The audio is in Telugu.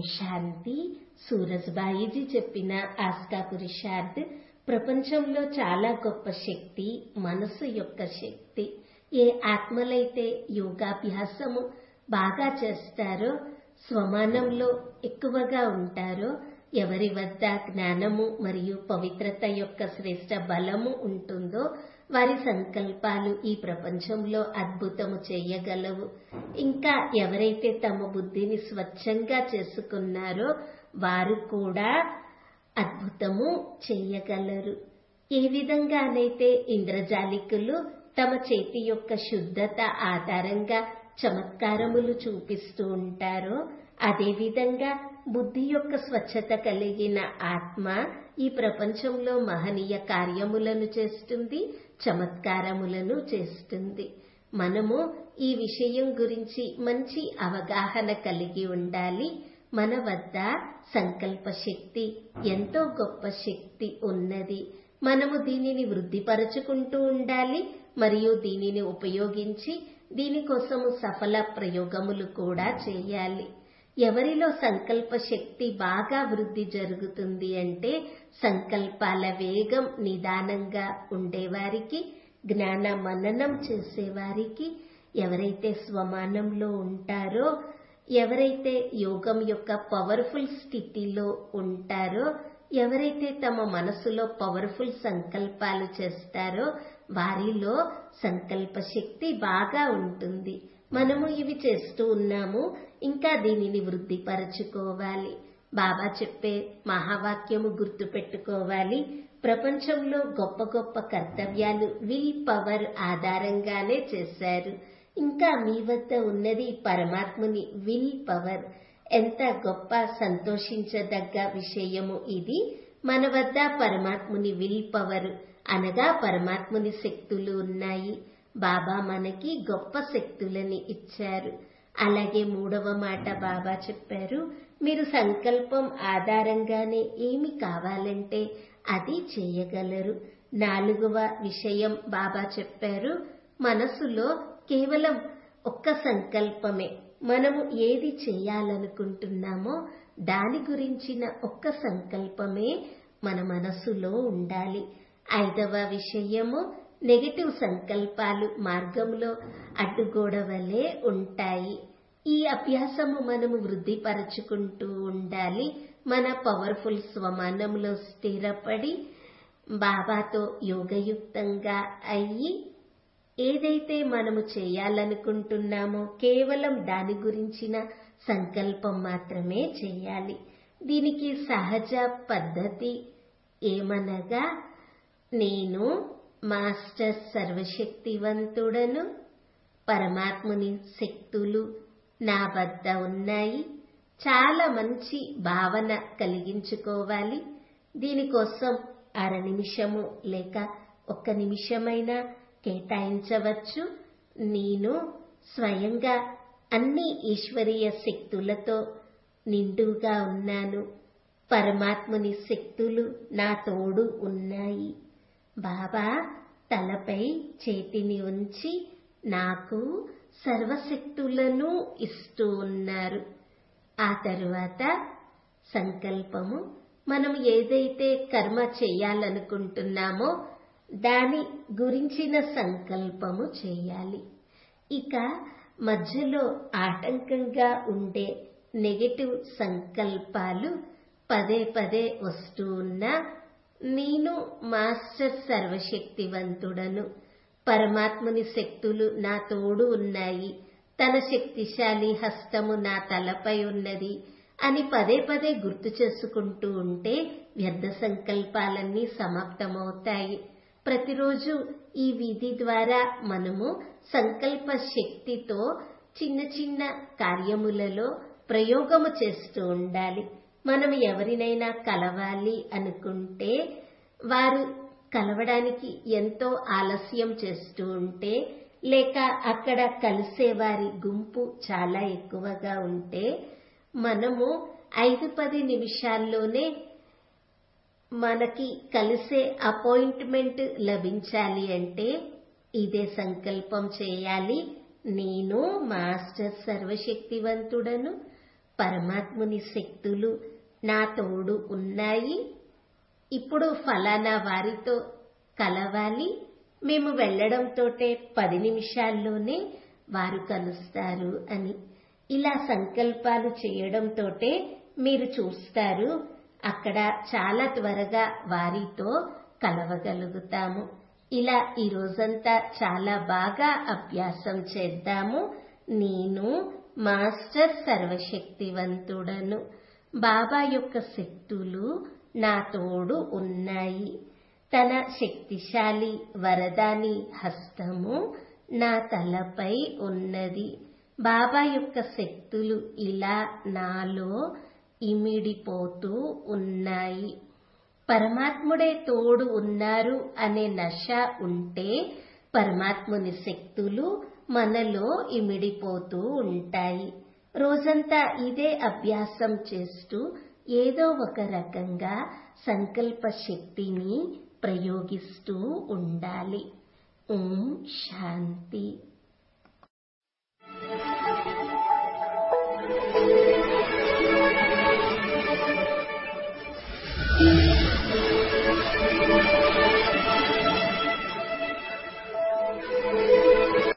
శాంతి. సూరజ్బాయిజీ చెప్పిన ఆస్కా పురుషార్థ్. ప్రపంచంలో చాలా గొప్ప శక్తి మనసు యొక్క శక్తి. ఏ ఆత్మలైతే యోగాభ్యాసము బాగా చేస్తారో, స్వమానంలో ఎక్కువగా ఉంటారో, ఎవరి వద్ద జ్ఞానము మరియు పవిత్రత యొక్క శ్రేష్ట బలము ఉంటుందో వారి సంకల్పాలు ఈ ప్రపంచంలో అద్భుతము చేయగలవు. ఇంకా ఎవరైతే తమ బుద్ధిని స్వచ్ఛంగా చేసుకున్నారో వారు కూడా అద్భుతము చేయగలరు. ఏ విధంగానైతే ఇంద్రజాలికులు తమ చేతి యొక్క శుద్ధత ఆధారంగా చమత్కారములు చూపిస్తూ ఉంటారో, అదేవిధంగా బుద్ధి యొక్క స్వచ్ఛత కలిగిన ఆత్మ ఈ ప్రపంచంలో మహనీయ కార్యములను చేస్తుంది, చమత్కారములను చేస్తుంది. మనము ఈ విషయం గురించి మంచి అవగాహన కలిగి ఉండాలి. మన వద్ద సంకల్ప శక్తి ఎంతో గొప్ప శక్తి ఉన్నది. మనము దీనిని వృద్ధిపరచుకుంటూ ఉండాలి మరియు దీనిని ఉపయోగించి దీనికోసము సఫల ప్రయోగములు కూడా చేయాలి. ఎవరిలో సంకల్ప శక్తి బాగా వృద్ధి జరుగుతుంది అంటే సంకల్పాల వేగం నిదానంగా ఉండేవారికి, జ్ఞాన మననం చేసేవారికి, ఎవరైతే స్వమానంలో ఉంటారో, ఎవరైతే యోగం యొక్క పవర్ఫుల్ స్థితిలో ఉంటారో, ఎవరైతే తమ మనసులో పవర్ఫుల్ సంకల్పాలు చేస్తారో వారిలో సంకల్ప శక్తి బాగా ఉంటుంది. మనము ఇవి చేస్తూ ఉన్నాము, ఇంకా దీనిని వృద్ధిపరచుకోవాలి. బాబా చెప్పే మహావాక్యము గుర్తు పెట్టుకోవాలి. ప్రపంచంలో గొప్ప గొప్ప కర్తవ్యాలు విల్ పవర్ ఆధారంగానే చేశారు. ఇంకా మీ వద్ద ఉన్నది పరమాత్ముని విల్ పవర్. ఎంత గొప్ప సంతోషించదగ్గ విషయము ఇది. మన వద్ద పరమాత్ముని విల్ పవర్ అనగా పరమాత్ముని శక్తులు ఉన్నాయి. బాబా మనకి గొప్ప శక్తులని ఇచ్చారు. అలాగే మూడవ మాట బాబా చెప్పారు, మీరు సంకల్పం ఆధారంగానే ఏమి కావాలంటే అది చేయగలరు. నాలుగవ విషయం బాబా చెప్పారు, మనసులో కేవలం ఒక్క సంకల్పమే. మనము ఏది చేయాలనుకుంటున్నామో దాని గురించిన ఒక్క సంకల్పమే మన మనసులో ఉండాలి. ఐదవ విషయము, నెగటివ్ సంకల్పాలు మార్గంలో అడ్డుగోడ వలె ఉంటాయి. ఈ అభ్యాసము మనము వృద్ధిపరచుకుంటూ ఉండాలి. మన పవర్ఫుల్ స్వమానంలో స్థిరపడి బాబాతో యోగయుక్తంగా అయ్యి ఏదైతే మనము చేయాలనుకుంటున్నామో కేవలం దాని గురించిన సంకల్పం మాత్రమే చేయాలి. దీనికి సహజ పద్ధతి ఏమనగా, నేను మాస్టర్ సర్వశక్తివంతుడను, పరమాత్ముని శక్తులు నా వద్ద ఉన్నాయి. చాలా మంచి భావన కలిగించుకోవాలి. దీనికోసం 1/2 నిమిషము లేక 1 నిమిషమైనా కేటాయించవచ్చు. నేను స్వయంగా అన్ని ఈశ్వరీయ శక్తులతో నిండుగా ఉన్నాను. పరమాత్ముని శక్తులు నా తోడు ఉన్నాయి. బాబా తలపై చేతిని ఉంచి నాకు సర్వశక్తులను ఇస్తూ ఉన్నారు. ఆ తరువాత సంకల్పము, మనం ఏదైతే కర్మ చేయాలనుకుంటున్నామో దాని గురించిన సంకల్పము చేయాలి. ఇక మధ్యలో ఆటంకంగా ఉండే నెగటివ్ సంకల్పాలు పదే పదే వస్తూ ఉన్నా, నేను మాస్టర్ సర్వశక్తివంతుడను, పరమాత్ముని శక్తులు నా తోడు ఉన్నాయి, తన శక్తిశాలి హస్తము నా తలపై ఉన్నది అని పదే పదే గుర్తు చేసుకుంటూ ఉంటే వ్యర్థ సంకల్పాలన్నీ సమాప్తమవుతాయి. ప్రతిరోజు ఈ విధి ద్వారా మనము సంకల్ప శక్తితో చిన్న చిన్న కార్యములలో ప్రయోగము చేస్తూ ఉండాలి. మనం ఎవరినైనా కలవాలి అనుకుంటే వారు కలవడానికి ఎంతో ఆలస్యం చేస్తూ ఉంటే, లేక అక్కడ కలిసేవారి గుంపు చాలా ఎక్కువగా ఉంటే, మనము 5-10 నిమిషాల్లోనే మనకి కలిసే అపాయింట్మెంట్ లభించాలి అంటే ఇదే సంకల్పం చేయాలి. నేను మాస్టర్ సర్వశక్తివంతుడను, పరమాత్ముని శక్తులు నా తోడు ఉన్నాయి, ఇప్పుడు ఫలానా వారితో కలవాలి, మేము వెళ్లడంతోటే 10 నిమిషాల్లోనే వారు కలుస్తారు అని ఇలా సంకల్పాలు చేయడంతోటే మీరు చూస్తారు అక్కడ చాలా త్వరగా వారితో కలవగలుగుతాము. ఇలా ఈ రోజంతా చాలా బాగా అభ్యాసం చేద్దాము. నేను మాస్టర్ సర్వశక్తివంతుడను, బాబా యొక్క శక్తులు నా తోడు ఉన్నాయి, తన శక్తిశాలి వరదాని హస్తము నా తలపై ఉన్నది. బాబా యొక్క శక్తులు ఇలా నాలో ఇమిడిపోతూ ఉన్నాయి. పరమాత్ముడే తోడు ఉన్నారు అనే నశ ఉంటే పరమాత్ముని శక్తులు మనలో ఇమిడిపోతూ ఉంటాయి. రోజంతా ఇదే అభ్యాసం చేస్తూ ఏదో ఒక రకంగా సంకల్ప శక్తిని ప్రయోగిస్తూ ఉండాలి. ఓం శాంతి.